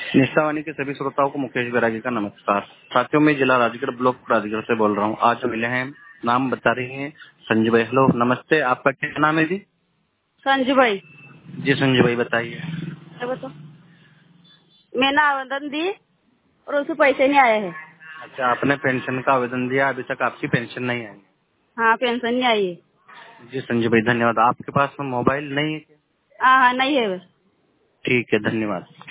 निष्ठावाणी के सभी श्रोताओं को मुकेश बैरागी का नमस्कार। साथियों, मैं जिला राजगढ़ ब्लॉक राजगढ़ से बोल रहा हूँ। आज मिले हैं, नाम बता रही हैं संजू भाई। हेलो, नमस्ते। आपका क्या नाम है जी? संजू भाई। जी संजू भाई, बताइए। बताओ। मैंने आवेदन दी और उससे पैसे नहीं आए हैं। अच्छा, आपने पेंशन का आवेदन दिया, अभी तक आपकी पेंशन नहीं आई? हाँ, पेंशन नहीं आई है। जी संजू भाई, धन्यवाद। आपके पास मोबाइल नहीं है क्या? हाँ हाँ, नहीं है। ठीक है, धन्यवाद।